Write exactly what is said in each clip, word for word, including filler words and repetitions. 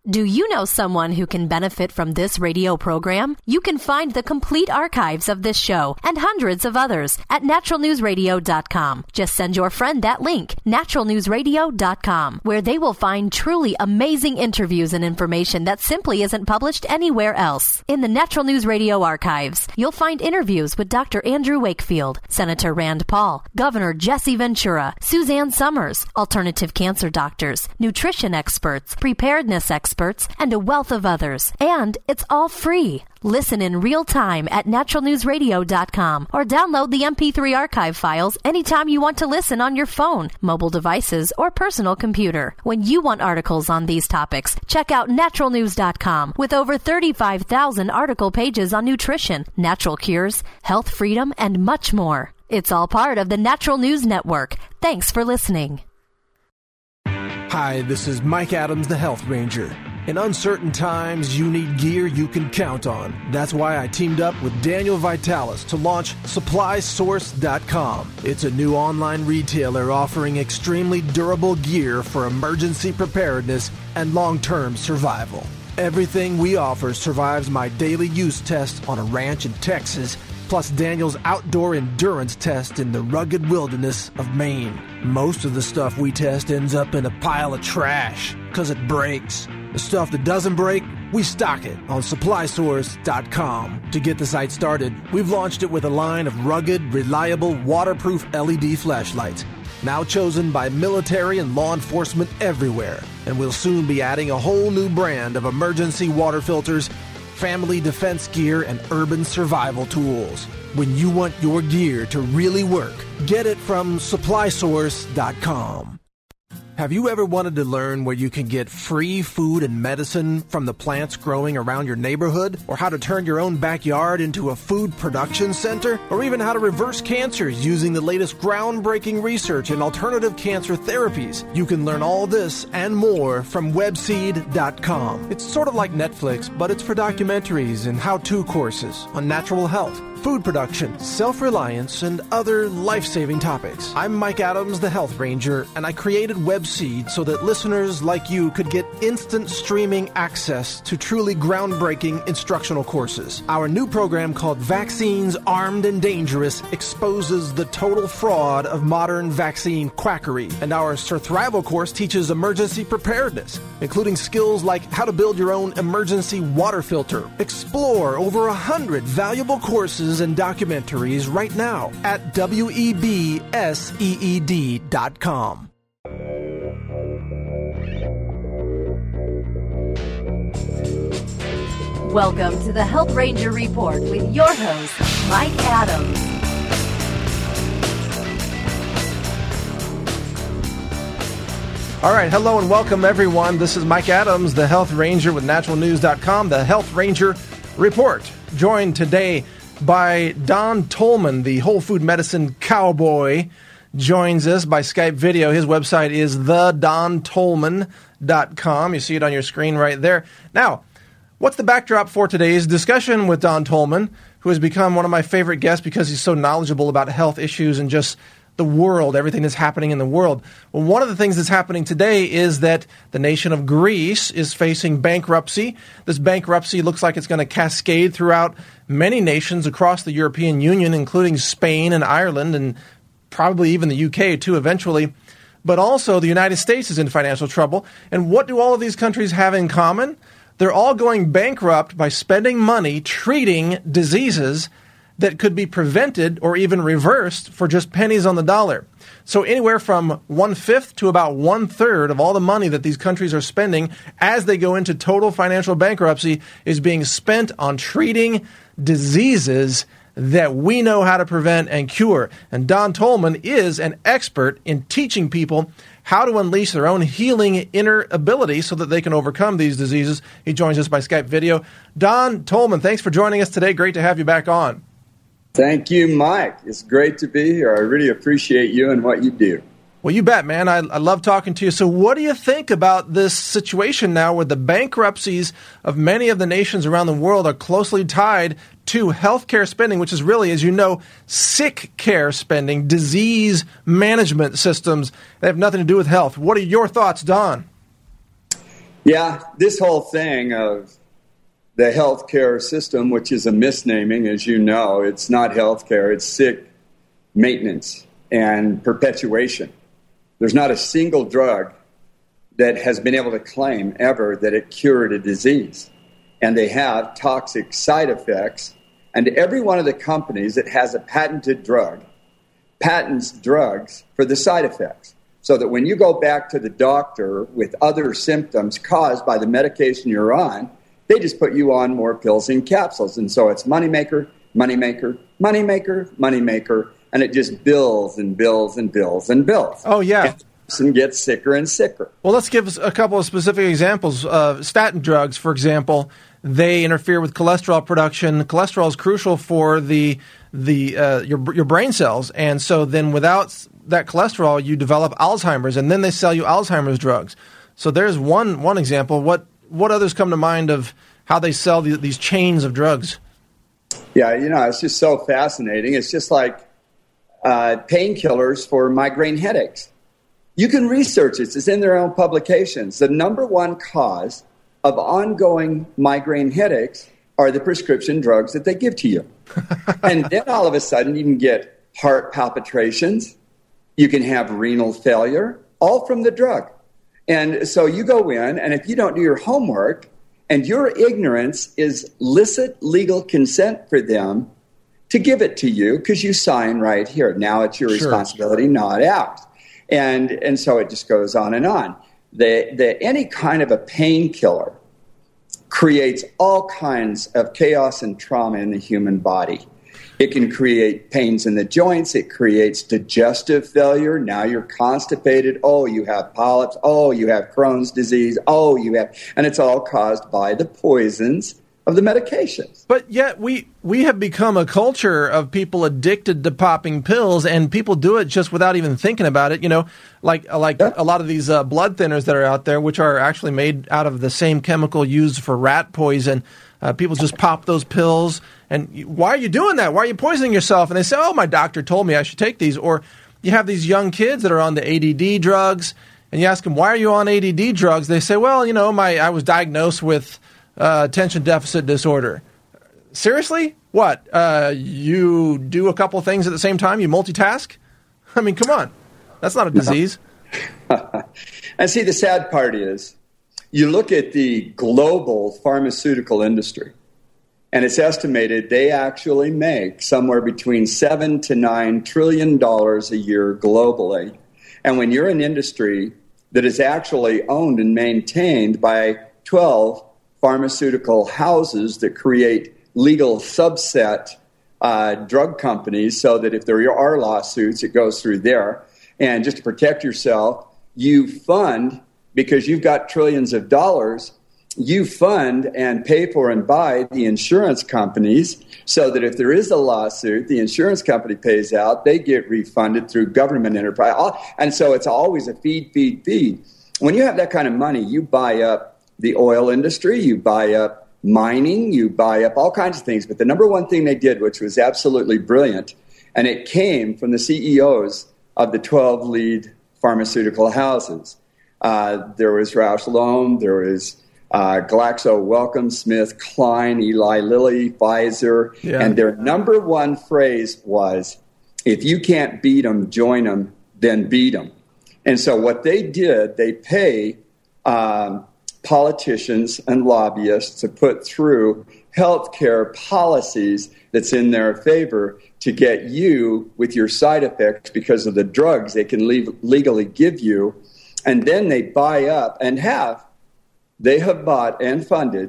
Do you know someone who can benefit from this radio program? You can find the complete archives of this show and hundreds of others at natural news radio dot com. Just send your friend that link, natural news radio dot com, where they will find truly amazing interviews and information that simply isn't published anywhere else. In the Natural News Radio archives, you'll find interviews with Doctor Andrew Wakefield, Senator Rand Paul, Governor Jesse Ventura, Suzanne Summers, alternative cancer doctors, nutrition experts, preparedness experts, and a wealth of others. And it's all free. Listen in real time at natural news radio dot com or download the M P three archive files anytime you want to listen on your phone, mobile devices, or personal computer. When you want articles on these topics, check out natural news dot com with over thirty-five thousand article pages on nutrition, natural cures, health freedom, and much more. It's all part of the Natural News Network. Thanks for listening. Hi, this is Mike Adams, the Health Ranger. In uncertain times, you need gear you can count on. That's why I teamed up with Daniel Vitalis to launch supply source dot com. It's a new online retailer offering extremely durable gear for emergency preparedness and long-term survival. Everything we offer survives my daily use test on a ranch in Texas, plus Daniel's outdoor endurance test in the rugged wilderness of Maine. Most of the stuff we test ends up in a pile of trash because it breaks. The stuff that doesn't break, we stock it on supply source dot com. To get the site started, we've launched it with a line of rugged, reliable, waterproof L E D flashlights, now chosen by military and law enforcement everywhere. And we'll soon be adding a whole new brand of emergency water filters, family defense gear, and urban survival tools. When you want your gear to really work, get it from supply source dot com. Have you ever wanted to learn where you can get free food and medicine from the plants growing around your neighborhood? Or how to turn your own backyard into a food production center? Or even how to reverse cancers using the latest groundbreaking research in alternative cancer therapies? You can learn all this and more from webseed dot com. It's sort of like Netflix, but it's for documentaries and how-to courses on natural health, food production, self-reliance, and other life-saving topics. I'm Mike Adams, the Health Ranger, and I created WebSeed so that listeners like you could get instant streaming access to truly groundbreaking instructional courses. Our new program called Vaccines Armed and Dangerous exposes the total fraud of modern vaccine quackery. And our Surthrival course teaches emergency preparedness, including skills like how to build your own emergency water filter. Explore over a hundred valuable courses and documentaries right now at webseed dot com. Welcome to the Health Ranger Report with your host, Mike Adams. All right, hello and welcome everyone. This is Mike Adams, the Health Ranger with natural news dot com, the Health Ranger Report. Joined today by Don Tolman, the Whole Food Medicine Cowboy, joins us by Skype video. His website is the don tolman dot com. You see it on your screen right there. Now, what's the backdrop for today's discussion with Don Tolman, who has become one of my favorite guests because he's so knowledgeable about health issues and just the world, everything that's happening in the world. Well, one of the things that's happening today is that the nation of Greece is facing bankruptcy. This bankruptcy looks like it's going to cascade throughout many nations across the European Union, including Spain and Ireland and probably even the U K too eventually. But also the United States is in financial trouble. And what do all of these countries have in common? They're all going bankrupt by spending money treating diseases that could be prevented or even reversed for just pennies on the dollar. So anywhere from one-fifth to about one-third of all the money that these countries are spending as they go into total financial bankruptcy is being spent on treating diseases that we know how to prevent and cure. And Don Tolman is an expert in teaching people how to unleash their own healing inner ability so that they can overcome these diseases. He joins us by Skype video. Don Tolman, thanks for joining us today. Great to have you back on. Thank you, Mike. It's great to be here. I really appreciate you and what you do. Well, you bet, man. I, I love talking to you. So what do you think about this situation now where the bankruptcies of many of the nations around the world are closely tied to healthcare spending, which is really, as you know, sick care spending, disease management systems that have nothing to do with health? What are your thoughts, Don? Yeah, this whole thing of the healthcare system, which is a misnaming, as you know, it's not healthcare, it's sick maintenance and perpetuation. There's not a single drug that has been able to claim ever that it cured a disease. And they have toxic side effects. And every one of the companies that has a patented drug patents drugs for the side effects. So that when you go back to the doctor with other symptoms caused by the medication you're on, they just put you on more pills and capsules. And so it's moneymaker, moneymaker, moneymaker, moneymaker, and it just bills and bills and bills and bills. Oh, yeah. And the person gets sicker and sicker. Well, let's give us a couple of specific examples. Uh, statin drugs, for example, they interfere with cholesterol production. Cholesterol is crucial for the the uh, your your brain cells, and so then without that cholesterol, you develop Alzheimer's, and then they sell you Alzheimer's drugs. So there's one one example. What what others come to mind of how they sell the, these chains of drugs? Yeah, you know, it's just so fascinating. It's just like uh, painkillers for migraine headaches. You can research this. It's in their own publications. The number one cause of ongoing migraine headaches are the prescription drugs that they give to you. And then all of a sudden you can get heart palpitations, you can have renal failure, all from the drug. And so you go in, and if you don't do your homework, and your ignorance is licit legal consent for them to give it to you because you sign right here. Now it's your Sure. responsibility, not ours. And and so it just goes on and on. The, the, any kind of a painkiller creates all kinds of chaos and trauma in the human body. It can create pains in the joints. It creates digestive failure. Now you're constipated. Oh, you have polyps. Oh, you have Crohn's disease. Oh, you have, and it's all caused by the poisons of the medications. But yet we we have become a culture of people addicted to popping pills, and people do it just without even thinking about it. You know, like like Yeah. a lot of these uh, blood thinners that are out there, which are actually made out of the same chemical used for rat poison. Uh, people just pop those pills, and you- why are you doing that? Why are you poisoning yourself? And they say, "Oh, my doctor told me I should take these." Or you have these young kids that are on the A D D drugs, and you ask them, "Why are you on A D D drugs?" They say, "Well, you know, my I was diagnosed with uh, attention deficit disorder." Seriously? What? Uh, you do a couple of things at the same time? You multitask? I mean, come on. That's not a disease. And see, the sad part is, you look at the global pharmaceutical industry, and it's estimated they actually make somewhere between seven to nine trillion dollars a year globally. And when you're an industry that is actually owned and maintained by twelve pharmaceutical houses that create legal subset uh, drug companies, so that if there are lawsuits, it goes through there. And just to protect yourself, you fund, because you've got trillions of dollars, you fund and pay for and buy the insurance companies, so that if there is a lawsuit, the insurance company pays out, they get refunded through government enterprise. And so it's always a feed, feed, feed. When you have that kind of money, you buy up the oil industry, you buy up mining, you buy up all kinds of things. But the number one thing they did, which was absolutely brilliant, and it came from the C E Os of the twelve lead pharmaceutical houses. Uh, there was Roush Loam, there was uh, Glaxo, Wellcome, Smith, Klein, Eli Lilly, Pfizer, Yeah. and their number one phrase was, if you can't beat them, join them, then beat them. And so what they did, they pay um, politicians and lobbyists to put through healthcare policies that's in their favor to get you with your side effects because of the drugs they can le- legally give you. And then they buy up and have, they have bought and funded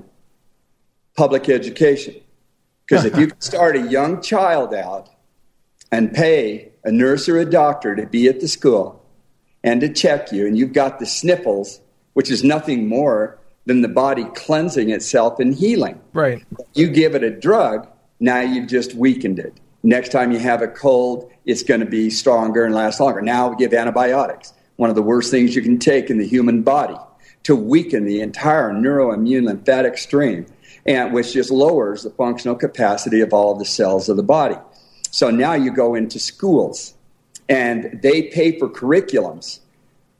public education. Because if you can start a young child out and pay a nurse or a doctor to be at the school and to check you, and you've got the sniffles, which is nothing more than the body cleansing itself and healing. Right. You give it a drug, now you've just weakened it. Next time you have a cold, it's going to be stronger and last longer. Now we give antibiotics, one of the worst things you can take in the human body, to weaken the entire neuroimmune lymphatic stream, and which just lowers the functional capacity of all of the cells of the body. So now you go into schools, and they pay for curriculums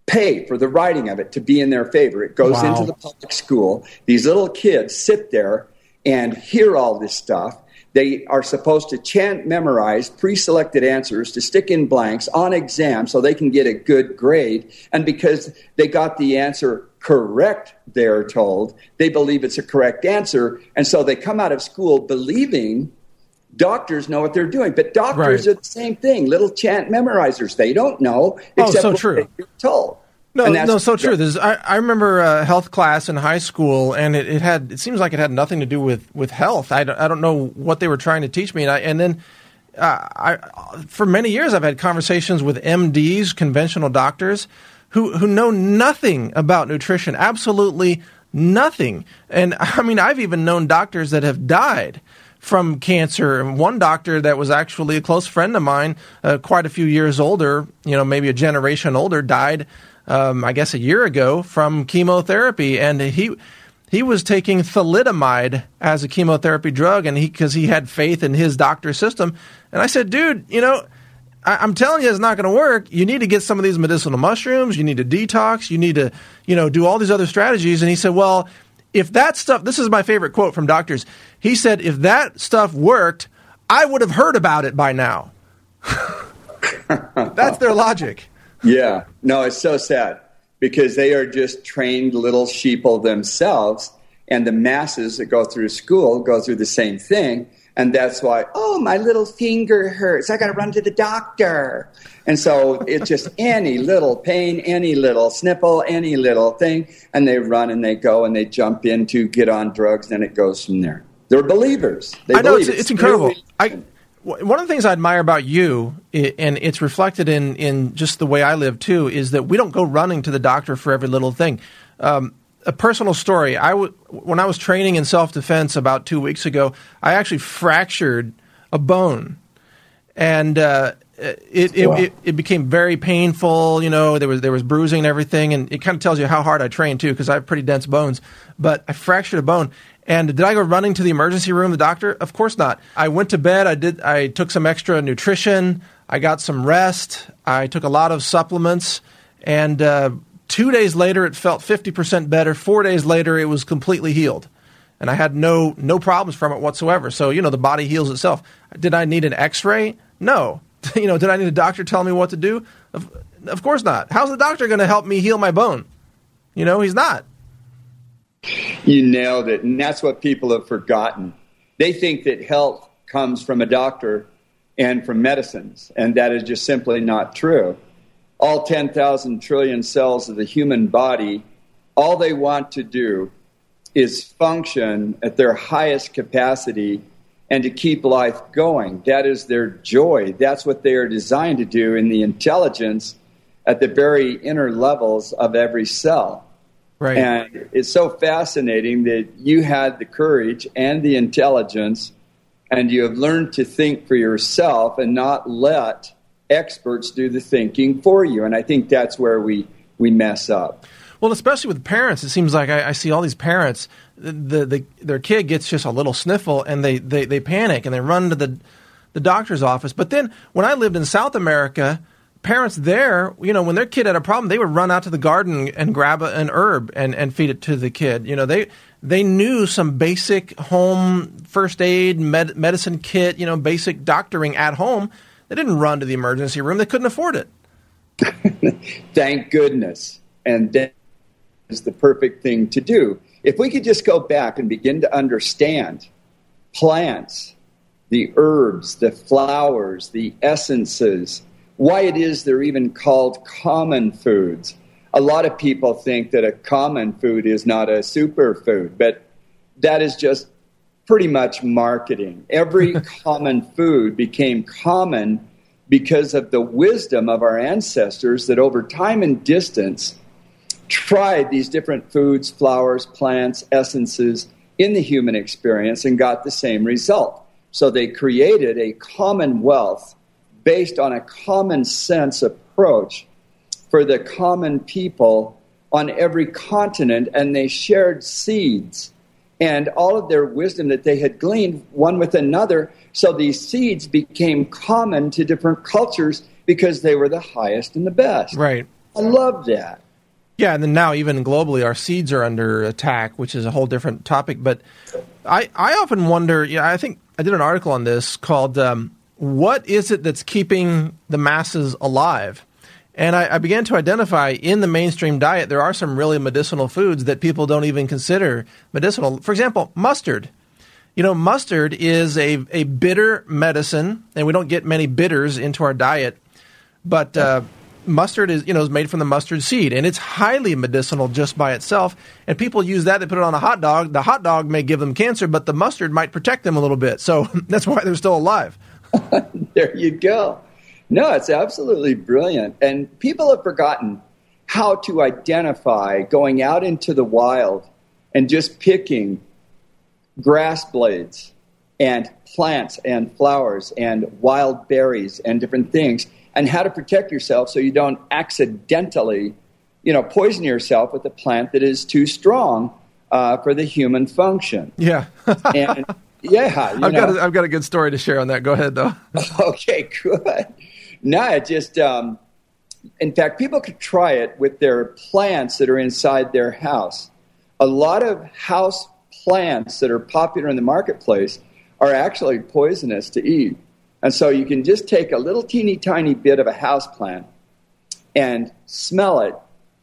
pay for the writing of it to be in their favor. It goes Wow. into the public school. These little kids sit there and hear all this stuff. They are supposed to chant, memorize pre-selected answers to stick in blanks on exam so they can get a good grade. And because they got the answer correct, they're told, they believe it's a correct answer. And so they come out of school believing doctors know what they're doing. But doctors Right. are the same thing, little chant memorizers. They don't know Oh, except so what true. they're told. No, And that's- no, so true. There's, I, I remember a health class in high school, and it, it had. It seems like it had nothing to do with, with health. I don't, I don't know what they were trying to teach me, and, I, and then uh, I, for many years, I've had conversations with M Ds, conventional doctors, who who know nothing about nutrition, absolutely nothing. And I mean, I've even known doctors that have died from cancer. And one doctor that was actually a close friend of mine, uh, quite a few years older, you know, maybe a generation older, died. Um, I guess a year ago from chemotherapy, and he he was taking thalidomide as a chemotherapy drug, and he because he had faith in his doctor's system. And I said, dude, you know, I, I'm telling you, it's not going to work. You need to get some of these medicinal mushrooms. You need to detox. You need to, you know, do all these other strategies. And he said, well, if that stuff, this is my favorite quote from doctors. He said, if that stuff worked, I would have heard about it by now. That's their logic. Yeah, no, it's so sad because they are just trained little sheeple themselves, and the masses that go through school go through the same thing, and that's why, oh, my little finger hurts, I got to run to the doctor. And so it's just any little pain, any little snipple, any little thing, and they run and they go and they jump in to get on drugs, and it goes from there. They're believers. They I know, believe it's, it. it's incredible. I, one of the things I admire about you, and it's reflected in, in just the way I live too, is that we don't go running to the doctor for every little thing. Um, a personal story, I w- when I was training in self-defense about two weeks ago, I actually fractured a bone. And uh, it, it, Wow. it it became very painful. You know, there was there was bruising and everything, and it kind of tells you how hard I train too, because I have pretty dense bones. But I fractured a bone, and did I go running to the emergency room, the doctor? Of course not. I went to bed. I did. I took some extra nutrition. I got some rest. I took a lot of supplements, and uh, two days later, it felt fifty percent better. Four days later, it was completely healed. And I had no no problems from it whatsoever. So, you know, the body heals itself. Did I need an x-ray? No. You know, did I need a doctor telling me what to do? Of, of course not. How's the doctor going to help me heal my bone? You know, he's not. You nailed it. And that's what people have forgotten. They think that health comes from a doctor and from medicines, and that is just simply not true. All ten thousand trillion cells of the human body, all they want to do is function at their highest capacity and to keep life going. That is their joy. That's what they are designed to do in the intelligence at the very inner levels of every cell. Right. And it's so fascinating that you had the courage and the intelligence, and you have learned to think for yourself and not let experts do the thinking for you. And I think that's where we, we mess up. Well, especially with parents, it seems like I, I see all these parents, the, the, the their kid gets just a little sniffle, and they, they, they panic, and they run to the the doctor's office. But then when I lived in South America, parents there, you know, when their kid had a problem, they would run out to the garden and grab a, an herb and, and feed it to the kid. You know, they they knew some basic home first aid, med, medicine kit, you know, basic doctoring at home. They didn't run to the emergency room. They couldn't afford it. Thank goodness. And that is the perfect thing to do. If we could just go back and begin to understand plants, the herbs, the flowers, the essences, why it is they're even called common foods. A lot of people think that a common food is not a superfood, but that is just pretty much marketing. Every common food became common because of the wisdom of our ancestors that over time and distance tried these different foods, flowers, plants, essences in the human experience and got the same result. So they created a commonwealth based on a common sense approach for the common people on every continent, and they shared seeds and all of their wisdom that they had gleaned one with another. So these seeds became common to different cultures because they were the highest and the best. Right. I love that. Yeah, and then now even globally, our seeds are under attack, which is a whole different topic. But I, I often wonder, yeah, I think I did an article on this called um, What is it that's keeping the masses alive? And I, I began to identify in the mainstream diet, there are some really medicinal foods that people don't even consider medicinal. For example, mustard. You know, mustard is a, a bitter medicine, and we don't get many bitters into our diet. But uh, mustard is, you know, is made from the mustard seed, and it's highly medicinal just by itself. And people use that, they put it on a hot dog. The hot dog may give them cancer, but the mustard might protect them a little bit. So that's why they're still alive. There you go. No, it's absolutely brilliant. And people have forgotten how to identify going out into the wild and just picking grass blades and plants and flowers and wild berries and different things, and how to protect yourself so you don't accidentally, you know, poison yourself with a plant that is too strong uh, for the human function. Yeah. and yeah, you I've know. got a, I've got a good story to share on that. Go ahead, though. Okay, good. No, it just, um, in fact, people could try it with their plants that are inside their house. A lot of house plants that are popular in the marketplace are actually poisonous to eat. And so you can just take a little teeny tiny bit of a house plant and smell it,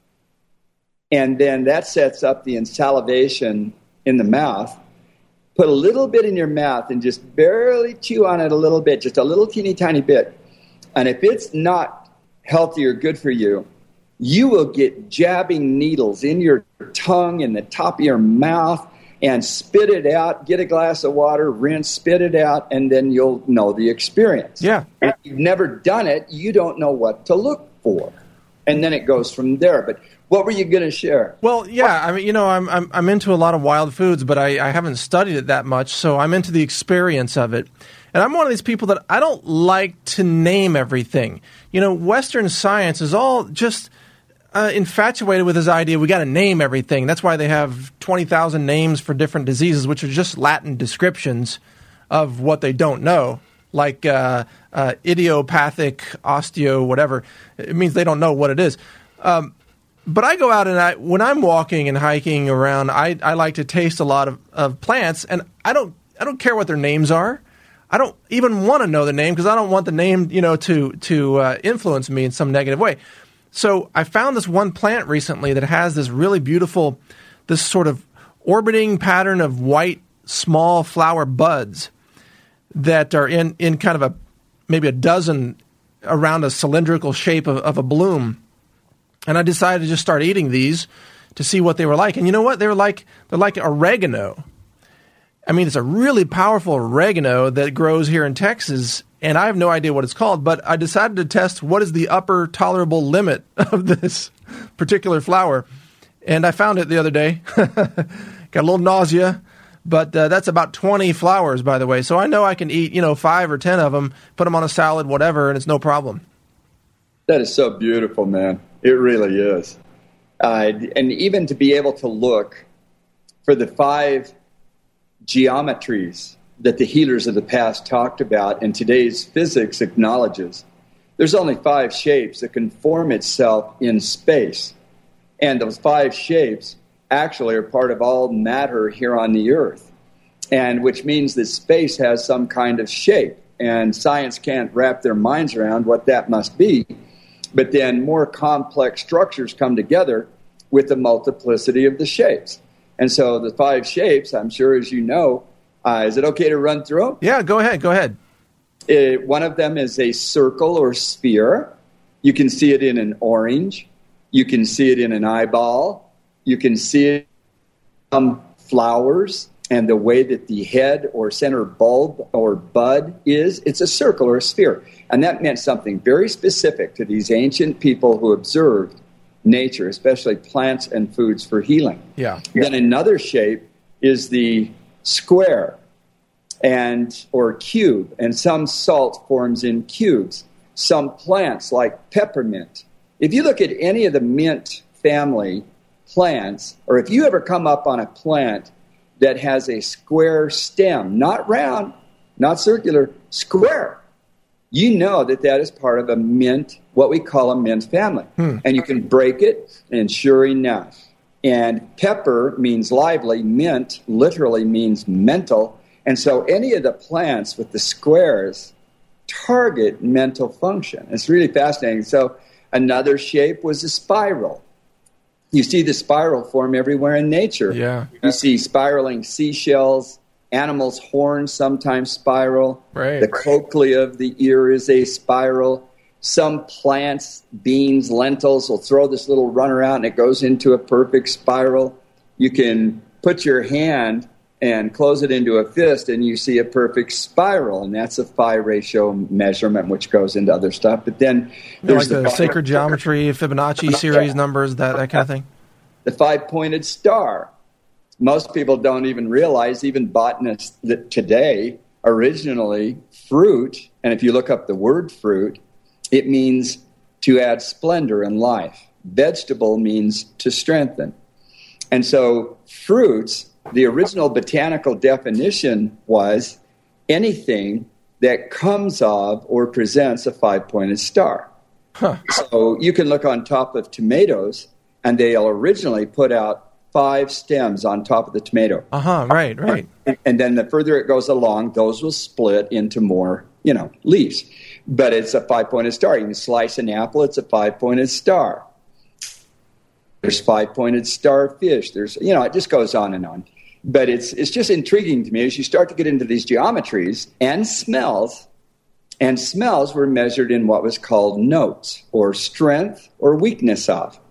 and then that sets up the salivation in the mouth. Put a little bit in your mouth and just barely chew on it a little bit, just a little teeny tiny bit. And if it's not healthy or good for you, you will get jabbing needles in your tongue and the top of your mouth, and spit it out, get a glass of water, rinse, spit it out, and then you'll know the experience. Yeah. If you've never done it, you don't know what to look for. And then it goes from there. But what were you going to share? Well, yeah, I mean, you know, I'm I'm I'm into a lot of wild foods, but I, I haven't studied it that much, so I'm into the experience of it. And I'm one of these people that I don't like to name everything. You know, Western science is all just uh, infatuated with this idea we got to name everything. That's why they have twenty thousand names for different diseases, which are just Latin descriptions of what they don't know, like uh, uh, idiopathic, osteo, whatever. It means they don't know what it is. Um, but I go out and I, when I'm walking and hiking around, I, I like to taste a lot of, of plants, and I don't I don't care what their names are. I don't even want to know the name because I don't want the name, you know, to to uh, influence me in some negative way. So I found this one plant recently that has this really beautiful, this sort of orbiting pattern of white small flower buds that are in, in kind of a maybe a dozen around a cylindrical shape of, of a bloom. And I decided to just start eating these to see what they were like. And you know what? They were like they're like oregano. I mean, it's a really powerful oregano that grows here in Texas, and I have no idea what it's called, but I decided to test what is the upper tolerable limit of this particular flower, and I found it the other day. Got a little nausea, but uh, that's about twenty flowers, by the way, so I know I can eat, you know, five or ten of them, put them on a salad, whatever, and it's no problem. That is so beautiful, man. It really is. Uh, and even to be able to look for the five geometries that the healers of the past talked about and today's physics acknowledges. There's only five shapes that can form itself in space. And those five shapes actually are part of all matter here on the earth. And which means that space has some kind of shape. And science can't wrap their minds around what that must be. But then more complex structures come together with the multiplicity of the shapes. And so the five shapes, I'm sure as you know, uh, is it okay to run through them? Yeah, go ahead, go ahead. It, one of them is a circle or sphere. You can see it in an orange. You can see it in an eyeball. You can see it in some flowers and the way that the head or center bulb or bud is. It's a circle or a sphere. And that meant something very specific to these ancient people who observed nature, especially plants and foods for healing. Yeah. Then another shape is the square and or cube, and some salt forms in cubes. Some plants like peppermint. If you look at any of the mint family plants, or if you ever come up on a plant that has a square stem, not round, not circular, square, you know that that is part of a mint, what we call a mint family. Hmm. And you can break it, and sure enough. And pepper means lively. Mint literally means mental. And so any of the plants with the squares target mental function. It's really fascinating. So another shape was a spiral. You see the spiral form everywhere in nature. Yeah. You see spiraling seashells, animals' horns sometimes spiral. Right. The cochlea of the ear is a spiral. Some plants, beans, lentils, will throw this little runner out and it goes into a perfect spiral. You can put your hand and close it into a fist and you see a perfect spiral, and that's a phi ratio measurement, which goes into other stuff. But then there's like the, the sacred geometry, Fibonacci series numbers, that, that kind of thing? The five-pointed star. Most people don't even realize, even botanists that today, originally fruit, and if you look up the word fruit, it means to add splendor in life. Vegetable means to strengthen. And so fruits, the original botanical definition was anything that comes of or presents a five-pointed star. Huh. So you can look on top of tomatoes, and they'll originally put out five stems on top of the tomato. Uh-huh, right, right. And, and then the further it goes along, those will split into more, you know, leaves. But it's a five-pointed star. You can slice an apple, it's a five-pointed star. There's five-pointed starfish. There's, you know, it just goes on and on. But it's it's just intriguing to me as you start to get into these geometries and smells. And smells were measured in what was called notes, or strength or weakness of.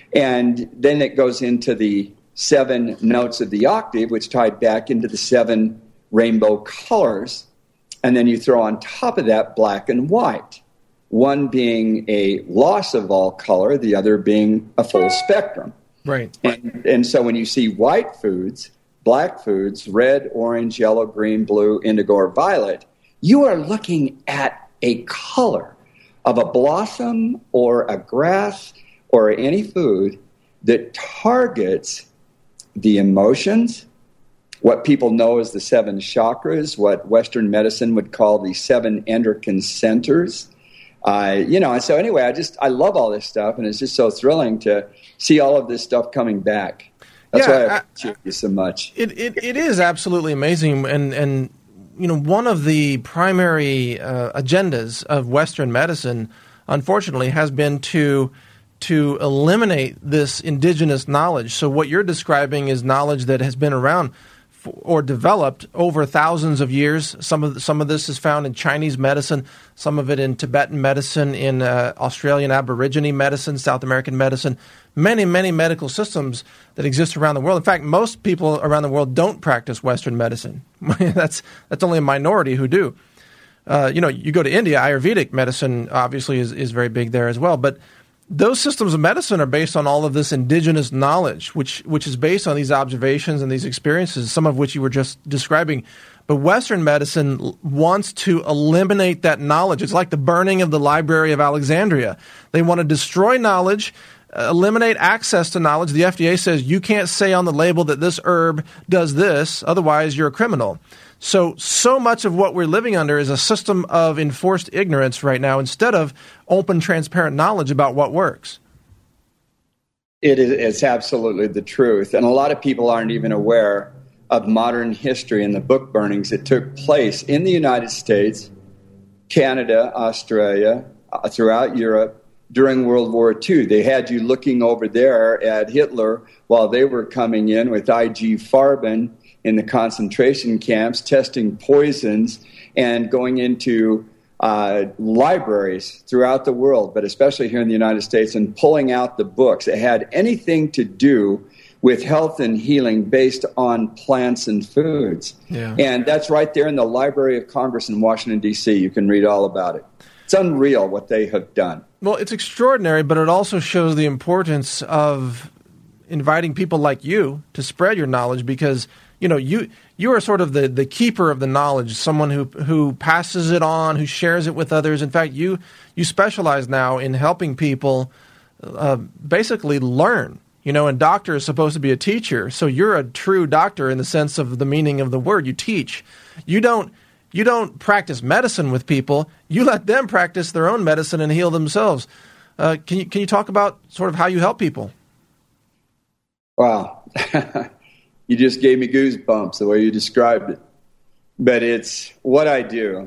And then it goes into the seven notes of the octave, which tied back into the seven rainbow colors. And then you throw on top of that black and white, one being a loss of all color, the other being a full spectrum. Right. And, and so when you see white foods, black foods, red, orange, yellow, green, blue, indigo, or violet, you are looking at a color of a blossom or a grass or any food that targets the emotions, what people know as the seven chakras, what Western medicine would call the seven endocrine centers. Uh, you know, and so anyway, I just, I love all this stuff, and it's just so thrilling to see all of this stuff coming back. That's yeah, why I I, appreciate you so much. It, it it is absolutely amazing, and and you know, one of the primary uh, agendas of Western medicine, unfortunately, has been to to eliminate this indigenous knowledge. So what you're describing is knowledge that has been around for, or developed over thousands of years. Some of some of this is found in Chinese medicine, some of it in Tibetan medicine, in uh, Australian Aborigine medicine, South American medicine. Many, many medical systems that exist around the world. In fact, most people around the world don't practice Western medicine. that's that's only a minority who do. Uh, you know, you go to India, Ayurvedic medicine obviously is, is very big there as well. But those systems of medicine are based on all of this indigenous knowledge, which which is based on these observations and these experiences, some of which you were just describing. But Western medicine wants to eliminate that knowledge. It's like the burning of the Library of Alexandria. They want to destroy knowledge, eliminate access to knowledge. The F D A says you can't say on the label that this herb does this, otherwise you're a criminal. So, so much of what we're living under is a system of enforced ignorance right now instead of open, transparent knowledge about what works. It is, it's absolutely the truth. And a lot of people aren't even aware of modern history and the book burnings that took place in the United States, Canada, Australia, uh, throughout Europe, during World War Two. They had you looking over there at Hitler while they were coming in with I G Farben in the concentration camps, testing poisons and going into uh, libraries throughout the world, but especially here in the United States, and pulling out the books that had anything to do with health and healing based on plants and foods. Yeah. And that's right there in the Library of Congress in Washington, D C. You can read all about it. It's unreal what they have done. Well, it's extraordinary, but it also shows the importance of inviting people like you to spread your knowledge, because you know you you are sort of the, the keeper of the knowledge, someone who who passes it on, who shares it with others. In fact, you you specialize now in helping people uh, basically learn. You know, and doctor is supposed to be a teacher, so you're a true doctor in the sense of the meaning of the word. You teach. You don't you don't practice medicine with people. You let them practice their own medicine and heal themselves. Uh, can you can you talk about sort of how you help people? Wow. You just gave me goosebumps the way you described it. But it's what I do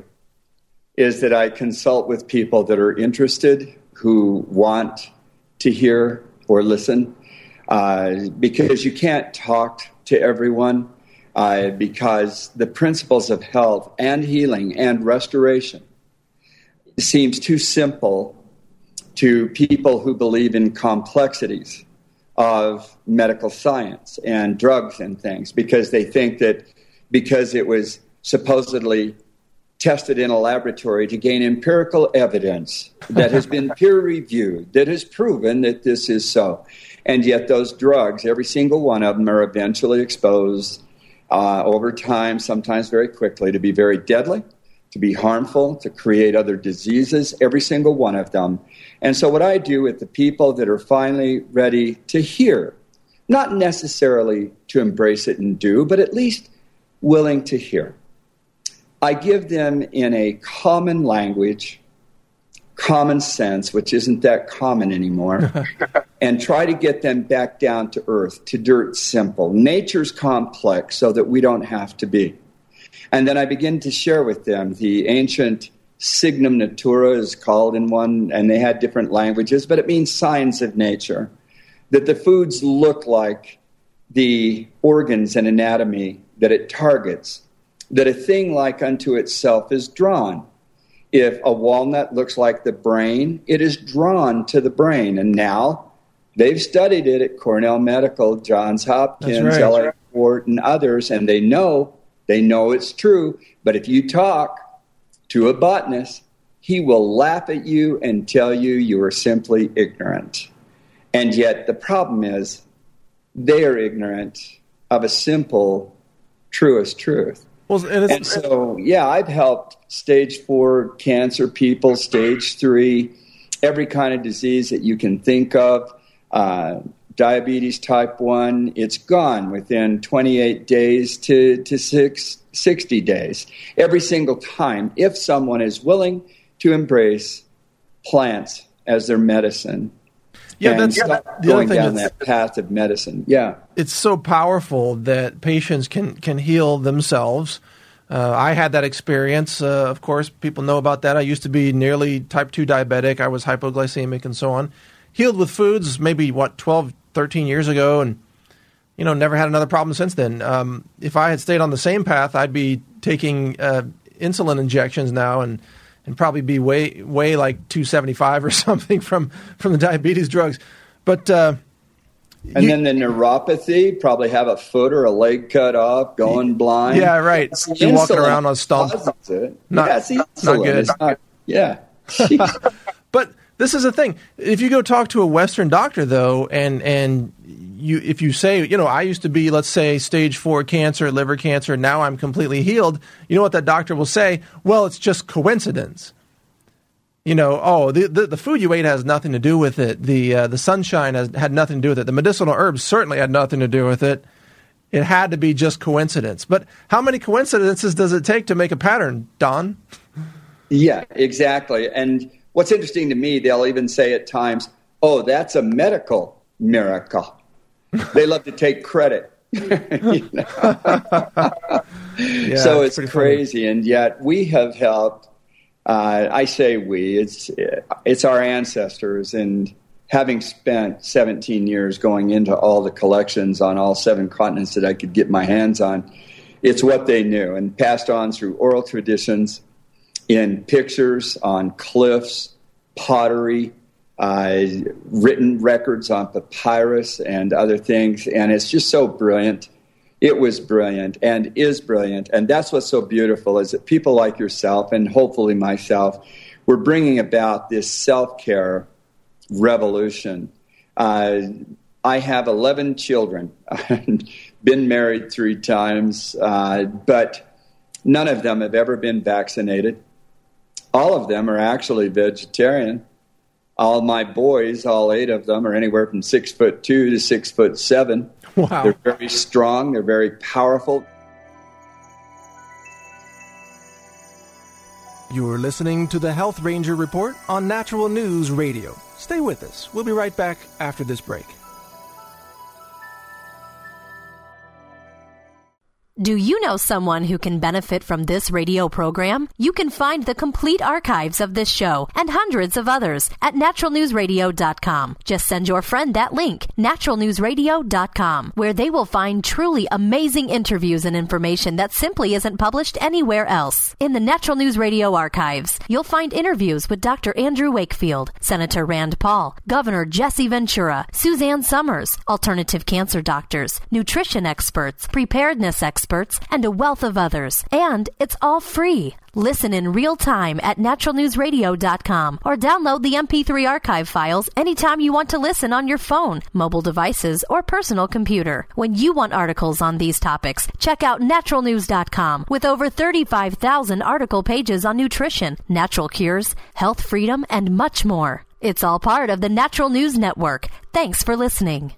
is that I consult with people that are interested, who want to hear or listen, uh, because you can't talk to everyone, uh, because the principles of health and healing and restoration seems too simple to people who believe in complexities of medical science and drugs and things, because they think that because it was supposedly tested in a laboratory to gain empirical evidence that has been peer-reviewed, that has proven that this is so. And yet those drugs, every single one of them, are eventually exposed uh, over time, sometimes very quickly, to be very deadly, to be harmful, to create other diseases, every single one of them. And so what I do with the people that are finally ready to hear, not necessarily to embrace it and do, but at least willing to hear, I give them in a common language, common sense, which isn't that common anymore, and try to get them back down to earth, to dirt simple. Nature's complex so that we don't have to be. And then I begin to share with them the ancient signum natura is called in one, and they had different languages, but it means signs of nature, that the foods look like the organs and anatomy that it targets, that a thing like unto itself is drawn. If a walnut looks like the brain, it is drawn to the brain. And now they've studied it at Cornell Medical, Johns Hopkins, right. L A Fort, and others, and they know, they know it's true. But if you talk to a botanist, he will laugh at you and tell you you are simply ignorant. And yet the problem is they are ignorant of a simple, truest truth. Well, and, it's, and so, yeah, I've helped stage four cancer people, stage three, every kind of disease that you can think of. Uh, diabetes type one, it's gone within twenty-eight days to, to six, sixty days. Every single time, if someone is willing to embrace plants as their medicine. Yeah, and that's stop the going other thing down that path of medicine. Yeah. It's so powerful that patients can, can heal themselves. Uh, I had that experience. Uh, of course, people know about that. I used to be nearly type two diabetic. I was hypoglycemic and so on. Healed with foods maybe, what, twelve, thirteen years ago, and, you know, never had another problem since then. Um, if I had stayed on the same path, I'd be taking uh, insulin injections now and, and probably be way, way like two seventy-five or something from, from the diabetes drugs. But... Uh, And you, then the neuropathy, probably have a foot or a leg cut off, going blind. Yeah, right. You're walking around on a stump. Not, yeah, it's the insulin. Not good. It's not, yeah. But this is the thing. If you go talk to a Western doctor, though, and and you if you say, you know, I used to be, let's say, stage four cancer, liver cancer, now I'm completely healed, you know what that doctor will say? Well, it's just coincidence. You know, oh, the, the the food you ate has nothing to do with it. The uh, the sunshine has had nothing to do with it. The medicinal herbs certainly had nothing to do with it. It had to be just coincidence. But how many coincidences does it take to make a pattern, Don? Yeah, exactly. And what's interesting to me, they'll even say at times, oh, that's a medical miracle. They love to take credit. You know? Yeah, so it's crazy. Funny. And yet we have helped. Uh, I say we, it's it's our ancestors, and having spent seventeen years going into all the collections on all seven continents that I could get my hands on, it's what they knew and passed on through oral traditions, in pictures, on cliffs, pottery, uh, written records on papyrus and other things, and it's just so brilliant. It was brilliant and is brilliant. And that's what's so beautiful is that people like yourself and hopefully myself, we're bringing about this self-care revolution. Uh, I have eleven children, been married three times, uh, but none of them have ever been vaccinated. All of them are actually vegetarian. All my boys, all eight of them, are anywhere from six foot two to six foot seven. Wow. They're very strong. They're very powerful. You're listening to the Health Ranger Report on Natural News Radio. Stay with us. We'll be right back after this break. Do you know someone who can benefit from this radio program? You can find the complete archives of this show and hundreds of others at natural news radio dot com. Just send your friend that link, natural news radio dot com, where they will find truly amazing interviews and information that simply isn't published anywhere else. In the Natural News Radio archives, you'll find interviews with Doctor Andrew Wakefield, Senator Rand Paul, Governor Jesse Ventura, Suzanne Summers, alternative cancer doctors, nutrition experts, preparedness experts, and a wealth of others. And it's all free. Listen in real time at natural news radio dot com or download the M P three archive files anytime you want to listen on your phone, mobile devices, or personal computer. When you want articles on these topics, check out natural news dot com with over thirty-five thousand article pages on nutrition, natural cures, health freedom, and much more. It's all part of the Natural News Network. Thanks for listening.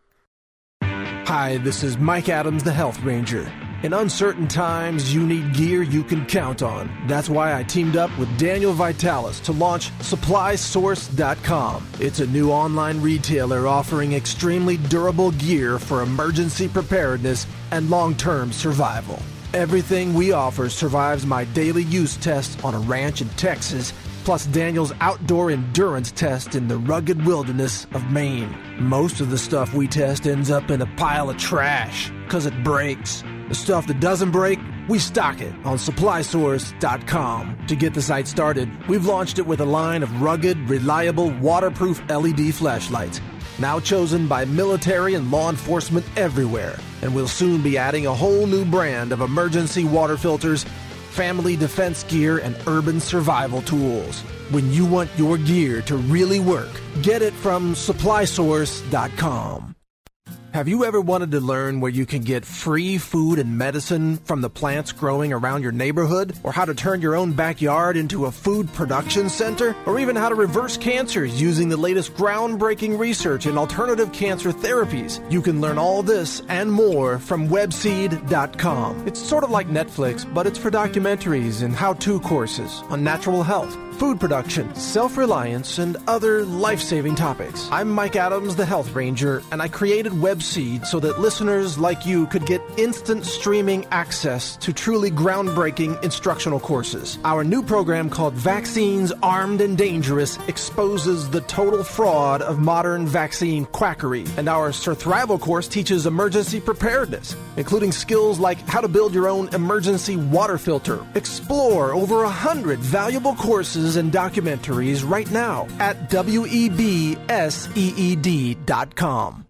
Hi, this is Mike Adams, the Health Ranger. In uncertain times, you need gear you can count on. That's why I teamed up with Daniel Vitalis to launch supply source dot com. It's a new online retailer offering extremely durable gear for emergency preparedness and long-term survival. Everything we offer survives my daily use test on a ranch in Texas, plus Daniel's outdoor endurance test in the rugged wilderness of Maine. Most of the stuff we test ends up in a pile of trash because it breaks. The stuff that doesn't break, we stock it on supply source dot com. To get the site started, we've launched it with a line of rugged, reliable, waterproof L E D flashlights, now chosen by military and law enforcement everywhere. And we'll soon be adding a whole new brand of emergency water filters, family defense gear, and urban survival tools. When you want your gear to really work, get it from supply source dot com. Have you ever wanted to learn where you can get free food and medicine from the plants growing around your neighborhood? Or how to turn your own backyard into a food production center? Or even how to reverse cancers using the latest groundbreaking research in alternative cancer therapies? You can learn all this and more from webseed dot com. It's sort of like Netflix, but it's for documentaries and how-to courses on natural health, food production, self-reliance, and other life-saving topics. I'm Mike Adams, the Health Ranger, and I created WebSeed so that listeners like you could get instant streaming access to truly groundbreaking instructional courses. Our new program called Vaccines Armed and Dangerous exposes the total fraud of modern vaccine quackery. And our Surthrival course teaches emergency preparedness, including skills like how to build your own emergency water filter. Explore over a hundred valuable courses and documentaries right now at W E B S E E D dot com.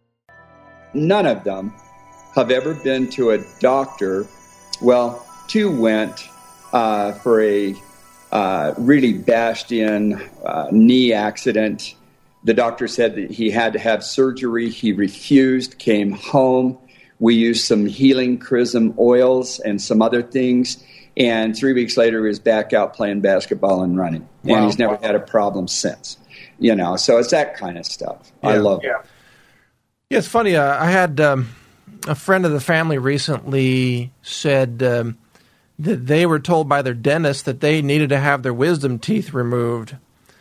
None of them have ever been to a doctor. Well, two went uh, for a uh, really bashed in uh, knee accident. The doctor said that he had to have surgery. He refused, came home. We used some healing chrism oils and some other things. And three weeks later, he was back out playing basketball and running. Wow. And he's never had a problem since. You know, so it's that kind of stuff. Yeah. I love yeah. it. Yeah, it's funny. Uh, I had um, a friend of the family recently said um, that they were told by their dentist that they needed to have their wisdom teeth removed.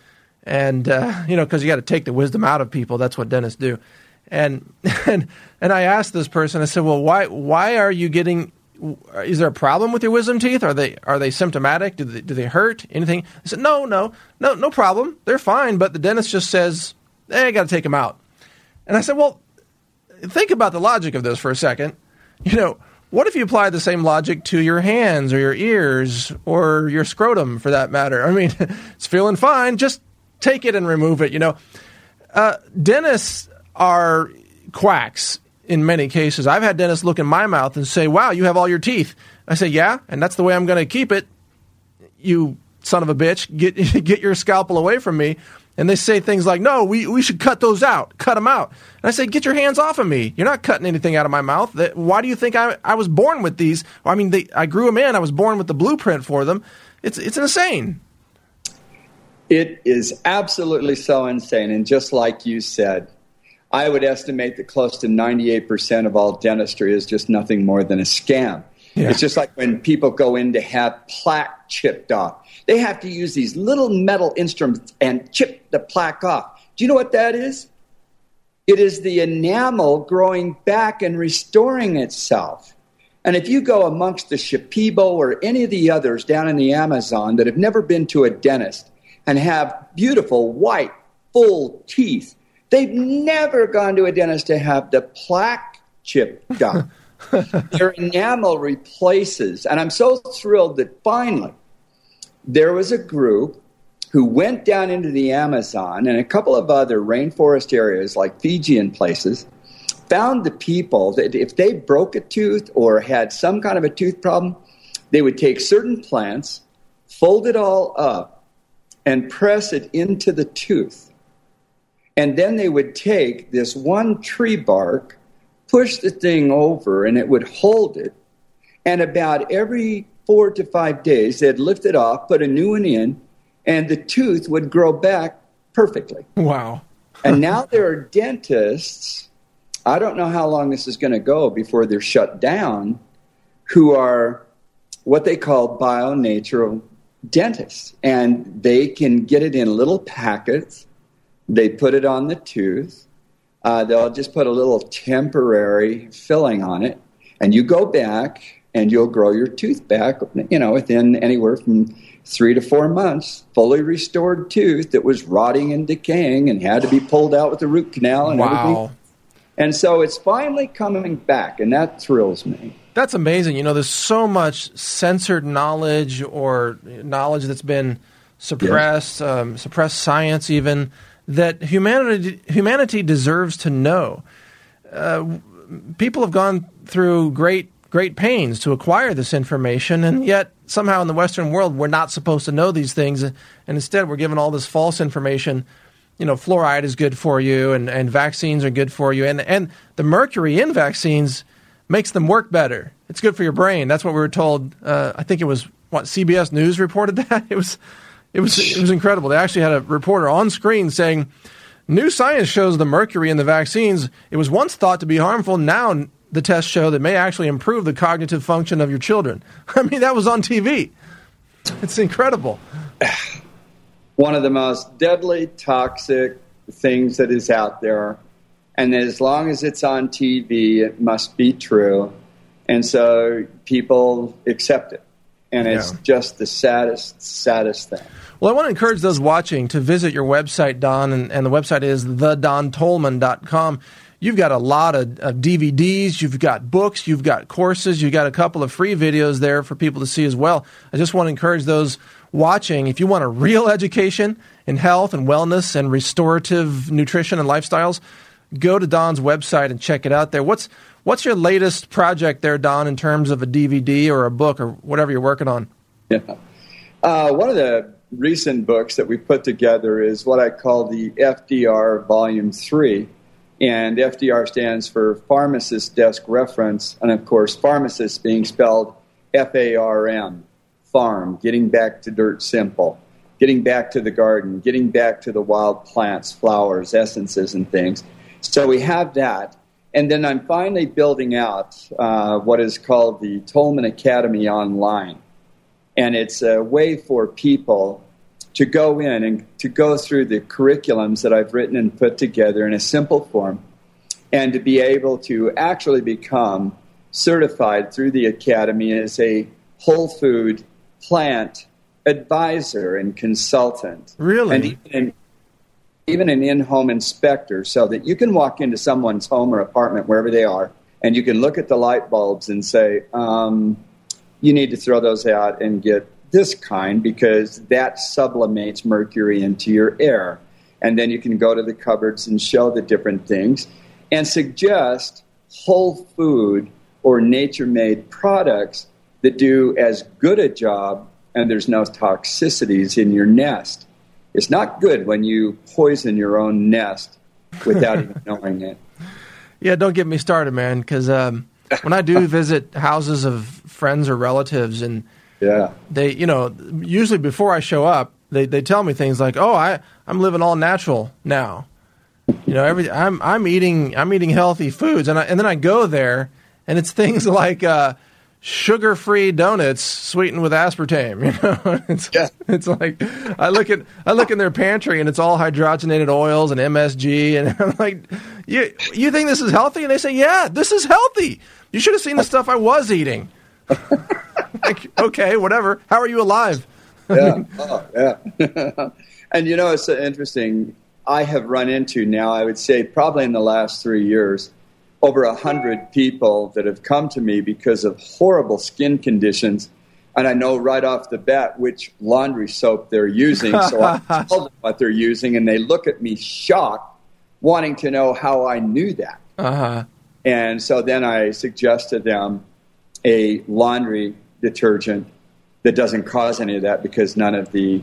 And, uh, you know, because you got to take the wisdom out of people. That's what dentists do. And, and and I asked this person, I said, well, why why are you getting... Is there a problem with your wisdom teeth? Are they are they symptomatic? Do they, do they hurt? Anything? I said, no, no, no, no problem. They're fine, but the dentist just says, hey, I got to take them out. And I said, well, think about the logic of this for a second. You know, what if you apply the same logic to your hands or your ears or your scrotum, for that matter? I mean, it's feeling fine. Just take it and remove it. You know, uh, dentists are quacks. In many cases, I've had dentists look in my mouth and say, wow, you have all your teeth. I say, yeah, and that's the way I'm going to keep it. You son of a bitch, get get your scalpel away from me. And they say things like, no, we, we should cut those out, cut them out. And I say, get your hands off of me. You're not cutting anything out of my mouth. Why do you think I, I was born with these? I mean, they, I grew them in. I was born with the blueprint for them. It's It's insane. It is absolutely so insane. And just like you said, I would estimate that close to ninety-eight percent of all dentistry is just nothing more than a scam. Yeah. It's just like when people go in to have plaque chipped off. They have to use these little metal instruments and chip the plaque off. Do you know what that is? It is the enamel growing back and restoring itself. And if you go amongst the Shipibo or any of the others down in the Amazon that have never been to a dentist and have beautiful, white, full teeth, they've never gone to a dentist to have the plaque chipped off. Their enamel replaces. And I'm so thrilled that finally there was a group who went down into the Amazon and a couple of other rainforest areas like Fijian places, found the people that if they broke a tooth or had some kind of a tooth problem, they would take certain plants, fold it all up, and press it into the tooth. And then they would take this one tree bark, push the thing over, and it would hold it. And about every four to five days, they'd lift it off, put a new one in, and the tooth would grow back perfectly. Wow. And now there are dentists, I don't know how long this is going to go before they're shut down, who are what they call bio-natural dentists. And they can get it in little packets. They put it on the tooth. Uh, they'll just put a little temporary filling on it, and you go back and you'll grow your tooth back, you know, within anywhere from three to four months, fully restored tooth that was rotting and decaying and had to be pulled out with a root canal and wow. everything. And so it's finally coming back, and that thrills me. That's amazing. You know, there's so much censored knowledge or knowledge that's been suppressed, yes. um, suppressed science even, that humanity humanity deserves to know. Uh, people have gone through great great pains to acquire this information, and yet somehow in the Western world we're not supposed to know these things, and instead we're given all this false information. You know, fluoride is good for you, and, and vaccines are good for you, and and the mercury in vaccines makes them work better. It's good for your brain. That's what we were told. Uh, I think it was what C B S News reported that. It was. It was it was incredible. They actually had a reporter on screen saying, new science shows the mercury in the vaccines. It was once thought to be harmful. Now the tests show that may actually improve the cognitive function of your children. I mean, that was on T V. It's incredible. One of the most deadly, toxic things that is out there. And as long as it's on T V, it must be true. And so people accept it. And it's yeah. just the saddest, saddest thing. Well, I want to encourage those watching to visit your website, Don, and, and the website is the don tolman dot com. You've got a lot of, of D V Ds, you've got books, you've got courses, you've got a couple of free videos there for people to see as well. I just want to encourage those watching, if you want a real education in health and wellness and restorative nutrition and lifestyles, go to Don's website and check it out there. What's What's your latest project there, Don, in terms of a D V D or a book or whatever you're working on? Yeah. Uh, one of the recent books that we put together is what I call the F D R Volume three. And F D R stands for Pharmacist Desk Reference. And, of course, pharmacist being spelled F A R M, farm, getting back to dirt simple, getting back to the garden, getting back to the wild plants, flowers, essences, and things. So we have that. And then I'm finally building out uh, what is called the Tolman Academy Online. And it's a way for people to go in and to go through the curriculums that I've written and put together in a simple form and to be able to actually become certified through the Academy as a whole food plant advisor and consultant. Really? And even even an in-home inspector, so that you can walk into someone's home or apartment, wherever they are, and you can look at the light bulbs and say, um, you need to throw those out and get this kind because that sublimates mercury into your air. And then you can go to the cupboards and show the different things and suggest whole food or nature-made products that do as good a job and there's no toxicities in your nest. It's not good when you poison your own nest without even knowing it. Yeah, don't get me started, man, because um, when I do visit houses of friends or relatives, and yeah, they, you know, usually before I show up, they, they tell me things like, "Oh, I I'm living all natural now. You know, every I'm I'm eating I'm eating healthy foods," and I, and then I go there, and it's things like uh, sugar-free donuts sweetened with aspartame. You know, it's, yeah. it's like I look at I look in their pantry and it's all hydrogenated oils and M S G, and I'm like, you you think this is healthy? And they say, yeah, this is healthy. You should have seen the stuff I was eating. Like, okay, whatever. How are you alive? Yeah, oh, yeah. And you know, it's uh, interesting. I have run into now, I would say, probably in the last three years. Over a hundred people that have come to me because of horrible skin conditions, and I know right off the bat which laundry soap they're using, so I tell them what they're using, and they look at me shocked, wanting to know how I knew that. Uh-huh. And so then I suggest to them a laundry detergent that doesn't cause any of that, because none of the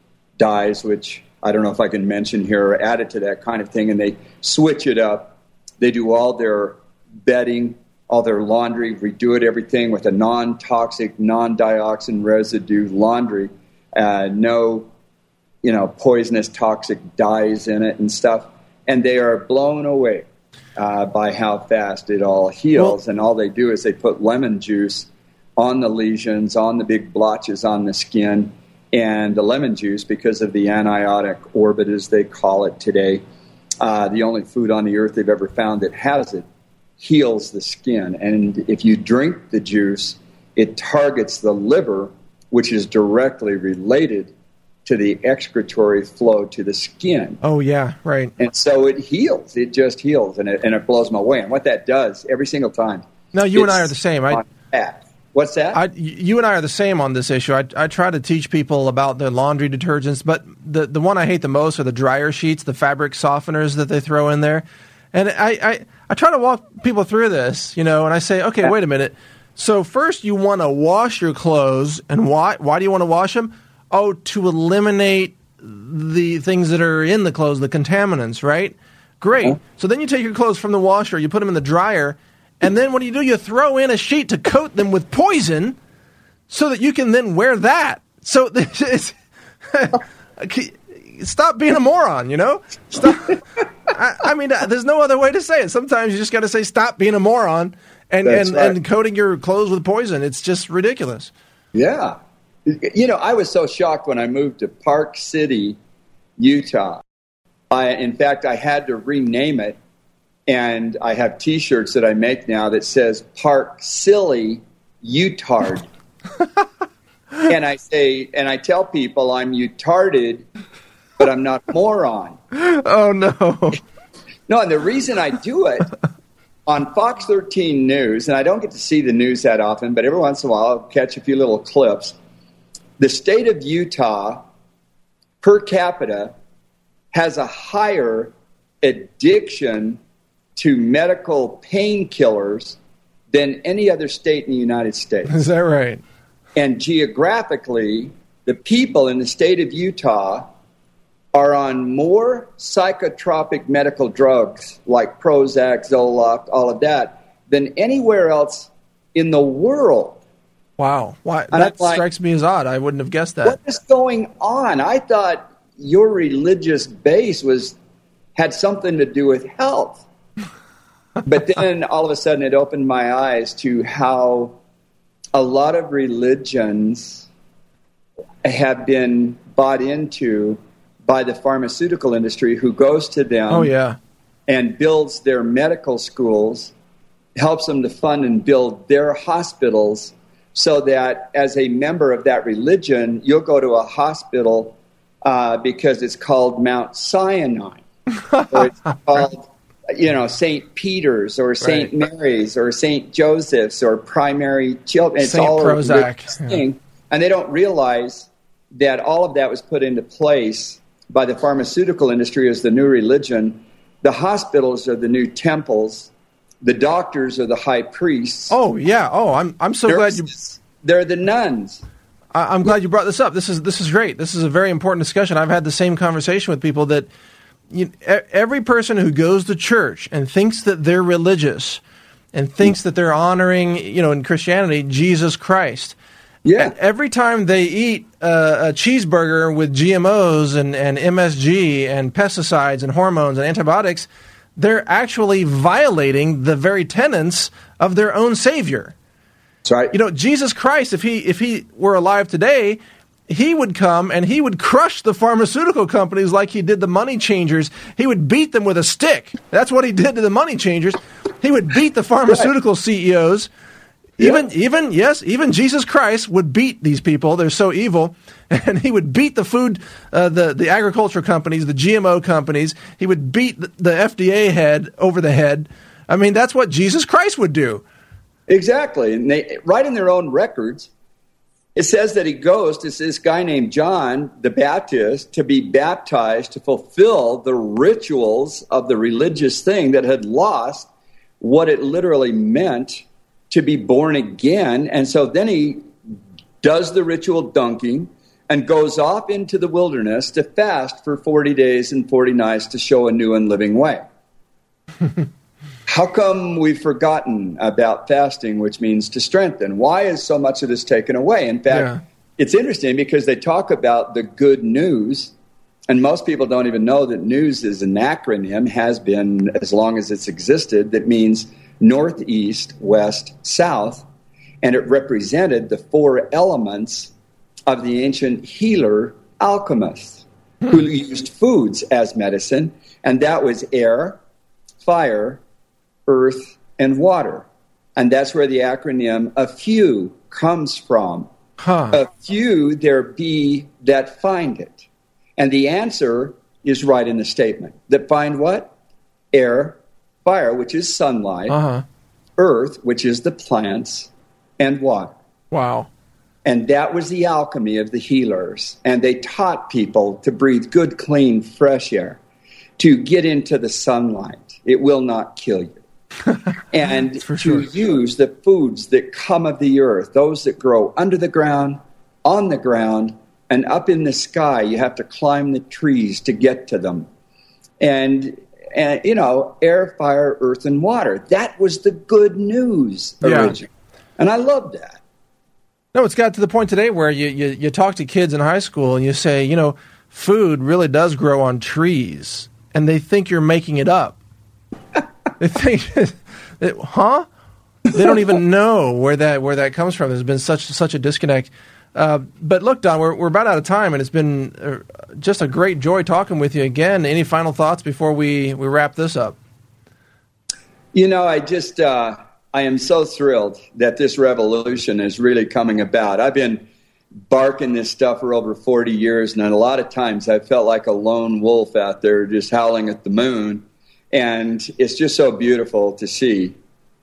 dyes, which I don't know if I can mention here, are added to that kind of thing, and they switch it up. They do all their bedding, all their laundry, redo it, everything with a non-toxic, non-dioxin residue laundry, uh, no, you know, poisonous, toxic dyes in it and stuff. And they are blown away uh, by how fast it all heals. Well, and all they do is they put lemon juice on the lesions, on the big blotches on the skin, and the lemon juice, because of the anionic orbit, as they call it today, Uh, the only food on the earth they've ever found that has it, heals the skin. And if you drink the juice, it targets the liver, which is directly related to the excretory flow to the skin. Oh, yeah, right. And so it heals. It just heals, and it, and it blows my way. And what that does every single time. No, you and I are the same. I, What's that? I, you and I are the same on this issue. I, I try to teach people about the laundry detergents, but the, the one I hate the most are the dryer sheets, the fabric softeners that they throw in there. And I, I, I try to walk people through this, you know, and I say, okay, wait a minute. So first you want to wash your clothes, and why? Why do you want to wash them? Oh, to eliminate the things that are in the clothes, the contaminants, right? Great. Uh-huh. So then you take your clothes from the washer, you put them in the dryer, and then what do you do? You throw in a sheet to coat them with poison so that you can then wear that. So it's, stop being a moron, you know? Stop. I, I mean, there's no other way to say it. Sometimes you just got to say stop being a moron and, and, right. and coating your clothes with poison. It's just ridiculous. Yeah. You know, I was so shocked when I moved to Park City, Utah. I, in fact, I had to rename it. And I have T-shirts that I make now that says "Park Silly Utard," and I say, and I tell people I'm utarded, but I'm not moron. Oh no! No, and the reason I do it on Fox thirteen News, and I don't get to see the news that often, but every once in a while I'll catch a few little clips. The state of Utah, per capita, has a higher addiction to medical painkillers than any other state in the United States. Is that right? And geographically, the people in the state of Utah are on more psychotropic medical drugs like Prozac, Zoloft, all of that, than anywhere else in the world. Wow. Why? That like, strikes me as odd. I wouldn't have guessed that. What is going on? I thought your religious base was had something to do with health. But then all of a sudden it opened my eyes to how a lot of religions have been bought into by the pharmaceutical industry, who goes to them oh, yeah. and builds their medical schools, helps them to fund and build their hospitals, so that as a member of that religion, you'll go to a hospital uh, because it's called Mount Sinai, or it's called, you know, Saint Peter's or Saint Right. Mary's or Saint Joseph's or Primary Children. It's Saint all Prozac. a thing. Yeah. And they don't realize that all of that was put into place by the pharmaceutical industry as the new religion. The hospitals are the new temples. The doctors are the high priests. Oh, yeah. Oh, I'm I'm so they're, glad you... They're the nuns. I, I'm glad you brought this up. This is this is great. This is a very important discussion. I've had the same conversation with people that you, every person who goes to church and thinks that they're religious and thinks that they're honoring, you know, in Christianity, Jesus Christ. Yeah. And every time they eat uh, a cheeseburger with G M Os and, and M S G and pesticides and hormones and antibiotics, they're actually violating the very tenets of their own Savior. That's right. You know, Jesus Christ, if he if he were alive today, he would come and he would crush the pharmaceutical companies like he did the money changers. He would beat them with a stick. That's what he did to the money changers. He would beat the pharmaceutical C E Os. Even, yeah. even, yes, even Jesus Christ would beat these people. They're so evil. And he would beat the food, uh, the, the agriculture companies, the G M O companies. He would beat the, the F D A head over the head. I mean, that's what Jesus Christ would do. Exactly. And they, right in their own records, it says that he goes to this guy named John the Baptist to be baptized to fulfill the rituals of the religious thing that had lost what it literally meant to be born again. And so then he does the ritual dunking and goes off into the wilderness to fast for forty days and forty nights to show a new and living way. How come we've forgotten about fasting, which means to strengthen? Why is so much of this taken away? In fact, yeah. It's interesting because they talk about the good news, and most people don't even know that news is an acronym, has been as long as it's existed, that means northeast, west, south, and it represented the four elements of the ancient healer alchemists hmm. who used foods as medicine, and that was air, fire, earth, and water. And that's where the acronym A few comes from. Huh. A few there be that find it. And the answer is right in the statement. That find what? Air, fire, which is sunlight, uh-huh. earth, which is the plants, and water. Wow. And that was the alchemy of the healers. And they taught people to breathe good, clean, fresh air, to get into the sunlight. It will not kill you. And to sure. use the foods that come of the earth, those that grow under the ground, on the ground, and up in the sky. You have to climb the trees to get to them. And, and you know, air, fire, earth, and water. That was the good news originally. Yeah. And I love that. No, it's got to the point today where you, you, you talk to kids in high school and you say, you know, food really does grow on trees. And they think you're making it up. They think, that, huh? They don't even know where that where that comes from. There's been such such a disconnect. Uh, but look, Don, we're we're about out of time, and it's been uh, just a great joy talking with you again. Any final thoughts before we, we wrap this up? You know, I just uh, I am so thrilled that this revolution is really coming about. I've been barking this stuff for over forty years, and a lot of times I felt like a lone wolf out there just howling at the moon. And it's just so beautiful to see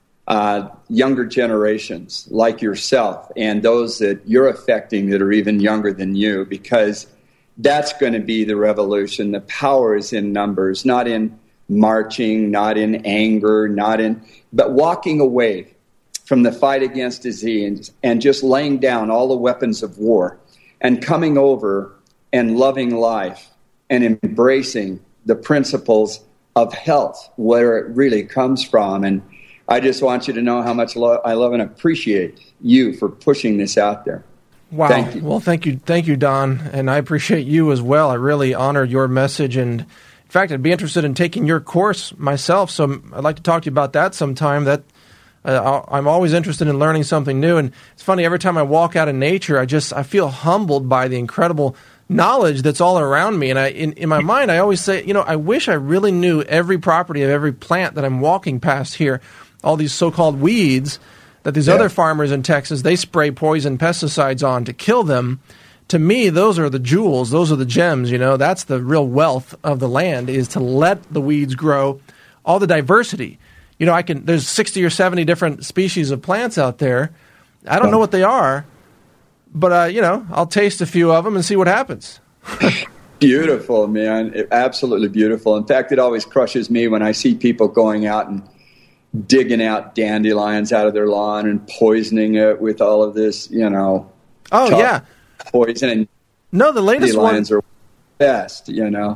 uh, younger generations like yourself and those that you're affecting that are even younger than you, because that's going to be the revolution. The power is in numbers, not in marching, not in anger, not in, but walking away from the fight against disease and just laying down all the weapons of war and coming over and loving life and embracing the principles of health, where it really comes from. And I just want you to know how much lo- I love and appreciate you for pushing this out there. Wow. Thank you. Well, thank you. Thank you, Don. And I appreciate you as well. I really honor your message. And in fact, I'd be interested in taking your course myself. So I'd like to talk to you about that sometime. That uh, I'm always interested in learning something new. And it's funny, every time I walk out in nature, I just, I feel humbled by the incredible knowledge that's all around me. And I, in, in my mind, I always say, you know, I wish I really knew every property of every plant that I'm walking past here, all these so-called weeds that these yeah. other farmers in Texas, they spray poison pesticides on to kill them. To me, those are the jewels. Those are the gems, you know. That's the real wealth of the land, is to let the weeds grow, all the diversity. You know, I can. There's sixty or seventy different species of plants out there. I don't know what they are. But, uh, you know, I'll taste a few of them and see what happens. Beautiful, man. It, absolutely beautiful. In fact, it always crushes me when I see people going out and digging out dandelions out of their lawn and poisoning it with all of this, you know. Oh, yeah. Poison. And no, the latest dandelions one. are best, you know.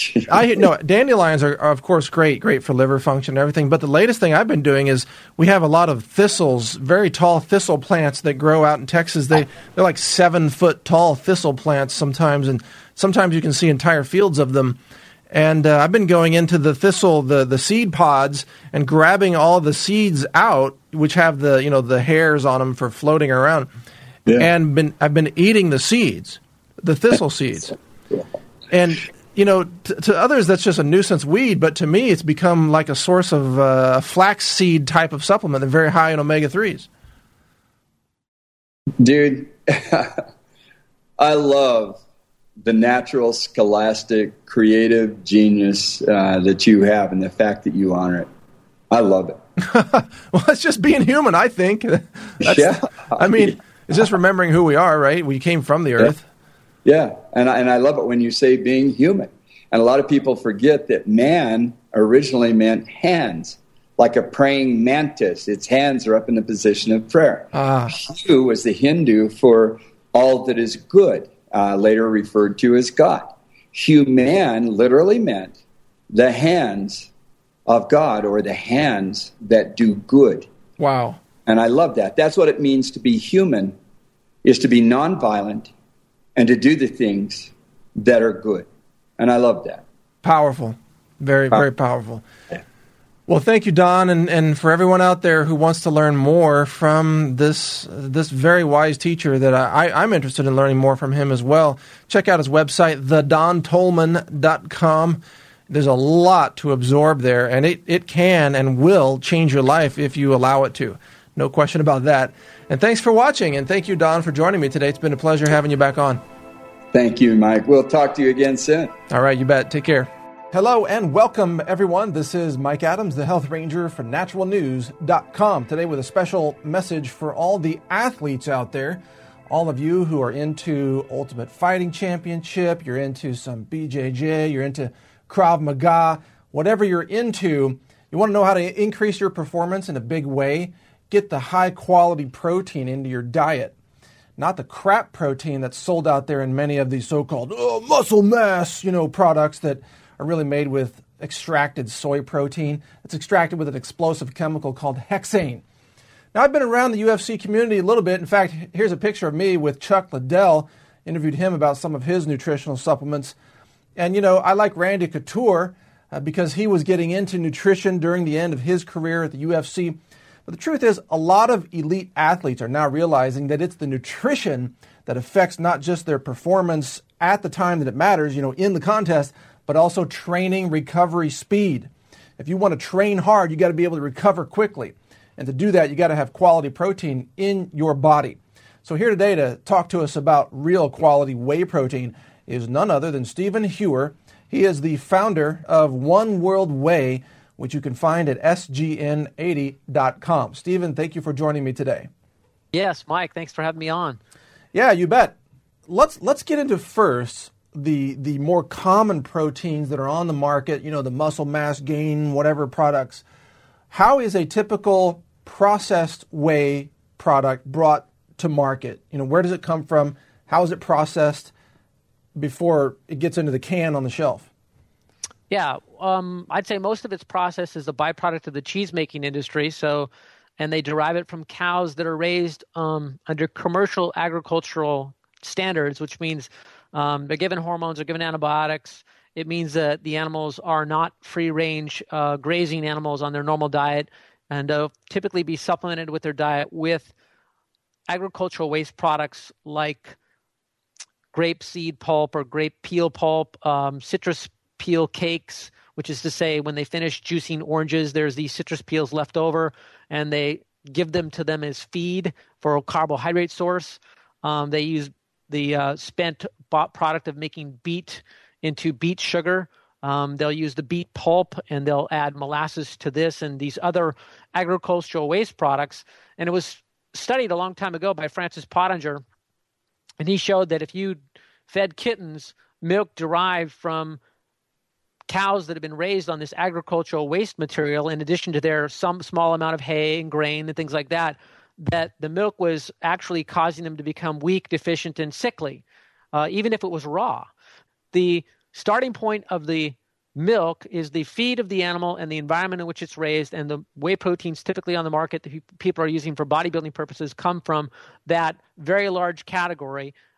I no dandelions are, are of course great, great for liver function and everything. But the latest thing I've been doing is we have a lot of thistles, very tall thistle plants that grow out in Texas. They they're like seven foot tall thistle plants sometimes, and sometimes you can see entire fields of them. And uh, I've been going into the thistle, the, the seed pods, and grabbing all the seeds out, which have the you know the hairs on them for floating around, yeah. and been I've been eating the seeds, the thistle seeds, and you know t- to others that's just a nuisance weed, but to me it's become like a source of uh, a flax seed type of supplement. They're very high in omega threes. Dude, I love the natural, scholastic, creative genius uh, that you have and the fact that you honor it. I love it. Well, it's just being human, I think. That's, yeah. I mean, it's just remembering who we are, right? We came from the earth. Yeah, yeah. And, I, and I love it when you say being human. And a lot of people forget that man originally meant hands, like a praying mantis. Its hands are up in the position of prayer. Ah. Hu was the Hindu for all that is good. Uh, later referred to as God. Human literally meant the hands of God, or the hands that do good. Wow. And I love that. That's what it means to be human, is to be nonviolent and to do the things that are good. And I love that. Powerful. Very, Power- very powerful. Yeah. Well, thank you, Don, and, and for everyone out there who wants to learn more from this this very wise teacher that I, I'm interested in learning more from him as well. Check out his website, the don tolman dot com. There's a lot to absorb there, and it, it can and will change your life if you allow it to. No question about that. And thanks for watching, and thank you, Don, for joining me today. It's been a pleasure having you back on. Thank you, Mike. We'll talk to you again soon. All right, you bet. Take care. Hello and welcome, everyone. This is Mike Adams, the Health Ranger for natural news dot com. Today with a special message for all the athletes out there, all of you who are into Ultimate Fighting Championship, you're into some B J J, you're into Krav Maga, whatever you're into, you want to know how to increase your performance in a big way, get the high-quality protein into your diet. Not the crap protein that's sold out there in many of these so-called oh, muscle mass, you know, products that are really made with extracted soy protein. It's extracted with an explosive chemical called hexane. Now, I've been around the U F C community a little bit. In fact, here's a picture of me with Chuck Liddell. Interviewed him about some of his nutritional supplements. And, you know, I like Randy Couture uh, because he was getting into nutrition during the end of his career at the U F C. But the truth is, a lot of elite athletes are now realizing that it's the nutrition that affects not just their performance at the time that it matters, you know, in the contest, but also training recovery speed. If you want to train hard, you got to be able to recover quickly. And to do that, you got to have quality protein in your body. So here today to talk to us about real quality whey protein is none other than Stephen Hewer. He is the founder of One World Whey, which you can find at S G N eighty dot com. Stephen, thank you for joining me today. Yes, Mike, thanks for having me on. Yeah, you bet. Let's let's get into first the the more common proteins that are on the market, you know, the muscle mass gain, whatever products. How is a typical processed whey product brought to market? You know, where does it come from? How is it processed before it gets into the can on the shelf? Yeah, um, I'd say most of its process is a byproduct of the cheese-making industry. So, and they derive it from cows that are raised um, under commercial agricultural standards, which means um, they're given hormones, they're given antibiotics. It means that the animals are not free-range uh, grazing animals on their normal diet, and uh, typically be supplemented with their diet with agricultural waste products like grape seed pulp or grape peel pulp, um, citrus peel cakes, which is to say when they finish juicing oranges, there's these citrus peels left over, and they give them to them as feed for a carbohydrate source. Um, they use the uh, spent product of making beet into beet sugar. Um, they'll use the beet pulp, and they'll add molasses to this and these other agricultural waste products. And it was studied a long time ago by Francis Pottinger, and he showed that if you fed kittens milk derived from cows that have been raised on this agricultural waste material, in addition to their some small amount of hay and grain and things like that, that the milk was actually causing them to become weak, deficient, and sickly, uh, even if it was raw. The starting point of the milk is the feed of the animal and the environment in which it's raised, and the whey proteins typically on the market that people are using for bodybuilding purposes come from that very large category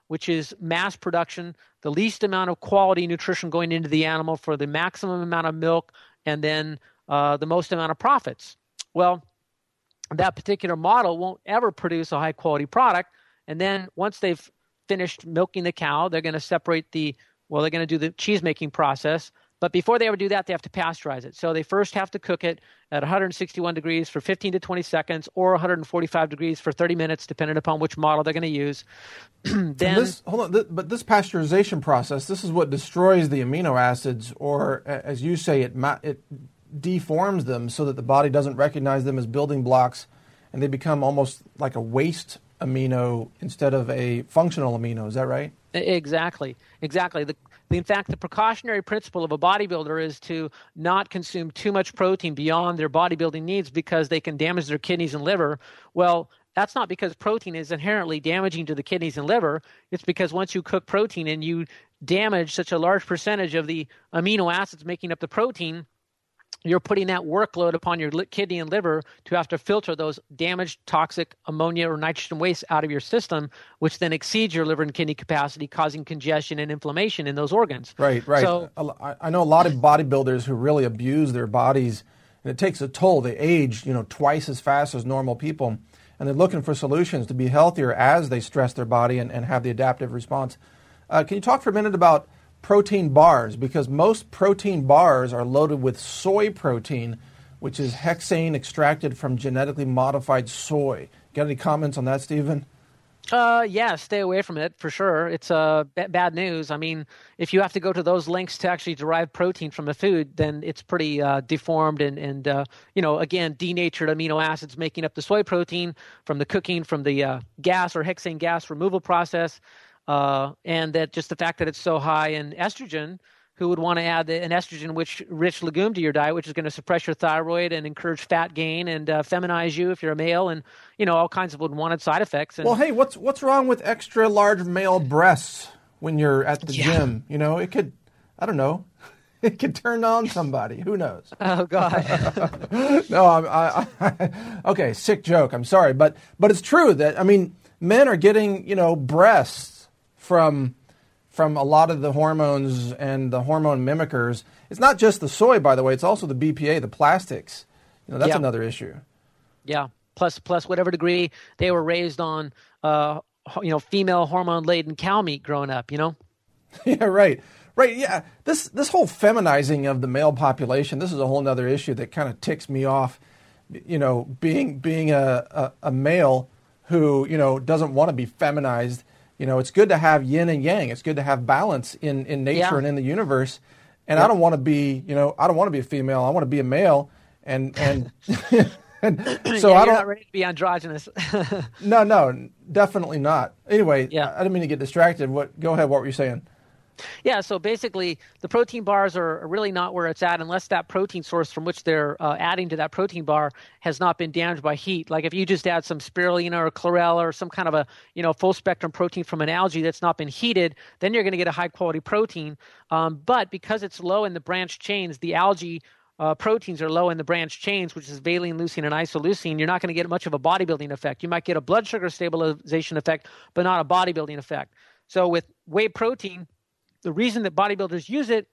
which is mass production, the least amount of quality nutrition going into the animal for the maximum amount of milk, and then uh, the most amount of profits. Well, that particular model won't ever produce a high-quality product, and then once they've finished milking the cow, they're going to separate the, well, they're going to do the cheese-making process. But before they ever do that, they have to pasteurize it. So they first have to cook it at one hundred sixty-one degrees for fifteen to twenty seconds, or one hundred forty-five degrees for thirty minutes, depending upon which model they're going to use. then, this, hold on, th- but this pasteurization process, this is what destroys the amino acids, or as you say, it ma- it deforms them so that the body doesn't recognize them as building blocks, and they become almost like a waste amino instead of a functional amino. Is that right? Exactly. Exactly. The, in fact, the precautionary principle of a bodybuilder is to not consume too much protein beyond their bodybuilding needs because they can damage their kidneys and liver. Well, that's not because protein is inherently damaging to the kidneys and liver. It's because once you cook protein and you damage such a large percentage of the amino acids making up the protein, you're putting that workload upon your kidney and liver to have to filter those damaged toxic ammonia or nitrogen waste out of your system, which then exceeds your liver and kidney capacity, causing congestion and inflammation in those organs. Right, right. So, I know a lot of bodybuilders who really abuse their bodies, and it takes a toll. They age, you know, twice as fast as normal people, and they're looking for solutions to be healthier as they stress their body and, and have the adaptive response. Uh, can you talk for a minute about protein bars, because most protein bars are loaded with soy protein, which is hexane extracted from genetically modified soy. Got any comments on that, Stephen? Uh, yeah, stay away from it for sure. It's uh, b- bad news. I mean, if you have to go to those lengths to actually derive protein from a food, then it's pretty uh, deformed and, and uh, you know, again, denatured amino acids making up the soy protein from the cooking, from the uh, gas or hexane gas removal process. Uh, and that just the fact that it's so high in estrogen, who would want to add an estrogen-rich rich legume to your diet, which is going to suppress your thyroid and encourage fat gain and uh, feminize you if you're a male, and you know all kinds of unwanted side effects. And, well, hey, what's what's wrong with extra large male breasts when you're at the yeah. gym? You know, it could, I don't know, it could turn on somebody. Who knows? Oh God. no, I'm, I, I, okay, sick joke. I'm sorry, but but it's true that I mean, men are getting you know breasts from from a lot of the hormones and the hormone mimickers. It's not just the soy, by the way. It's also the B P A, the plastics. You know, that's yeah. another issue. Yeah. Plus, plus whatever degree they were raised on, uh, you know, female hormone-laden cow meat growing up. You know. yeah. Right. Right. Yeah. This this whole feminizing of the male population. This is a whole other issue that kind of ticks me off. You know, being being a, a, a male who you know doesn't want to be feminized. You know, it's good to have yin and yang. It's good to have balance in, in nature yeah. and in the universe. And yeah. I don't want to be, you know, I don't want to be a female. I want to be a male. And and, and so yeah, I don't. You're not ready to be androgynous. no, no, definitely not. Anyway, yeah. I, I didn't mean to get distracted. What? Go ahead. What were you saying? Yeah, so basically the protein bars are really not where it's at unless that protein source from which they're uh, adding to that protein bar has not been damaged by heat. Like if you just add some spirulina or chlorella or some kind of a you know full spectrum protein from an algae that's not been heated, then you're going to get a high quality protein. Um, but because it's low in the branched chains, the algae uh, proteins are low in the branched chains, which is valine, leucine, and isoleucine. You're not going to get much of a bodybuilding effect. You might get a blood sugar stabilization effect, but not a bodybuilding effect. So with whey protein, the reason that bodybuilders use it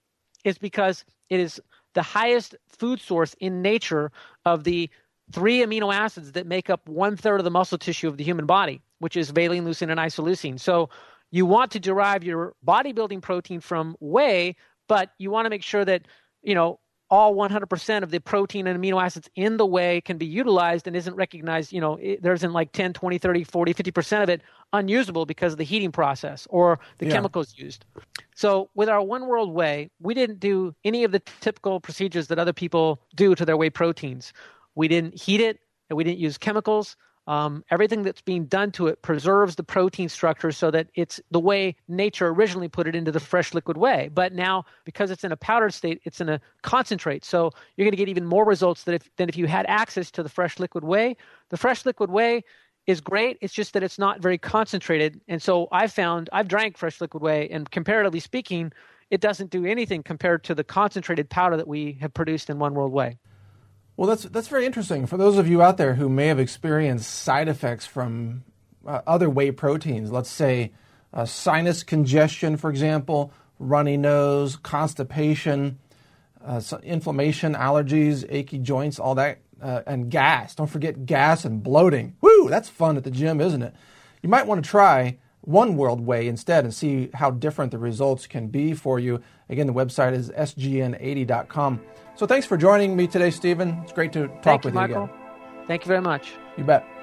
is because it is the highest food source in nature of the three amino acids that make up one third of the muscle tissue of the human body, which is valine, leucine, and isoleucine. So you want to derive your bodybuilding protein from whey, but you want to make sure that, you know, all one hundred percent of the protein and amino acids in the whey can be utilized and isn't recognized, you know, it, there isn't like ten, twenty, thirty, forty, fifty percent of it unusable because of the heating process or the yeah. chemicals used. So with our One World Whey, we didn't do any of the typical procedures that other people do to their whey proteins. We didn't heat it, and we didn't use chemicals. Um, everything that's being done to it preserves the protein structure so that it's the way nature originally put it into the fresh liquid whey. But now, because it's in a powdered state, it's in a concentrate. So you're going to get even more results than if, than if you had access to the fresh liquid whey. The fresh liquid whey is great. It's just that it's not very concentrated. And so I've found, I've drank fresh liquid whey, and comparatively speaking, it doesn't do anything compared to the concentrated powder that we have produced in One World Whey. Well, that's that's very interesting. For those of you out there who may have experienced side effects from uh, other whey proteins, let's say uh, sinus congestion, for example, runny nose, constipation, uh, so inflammation, allergies, achy joints, all that, uh, and gas. Don't forget gas and bloating. Woo, that's fun at the gym, isn't it? You might want to try One World Whey instead and see how different the results can be for you. Again, the website is S G N eighty dot com. So thanks for joining me today, Stephen. It's great to talk Thank with you, you Michael. again. Thank you very much. You bet.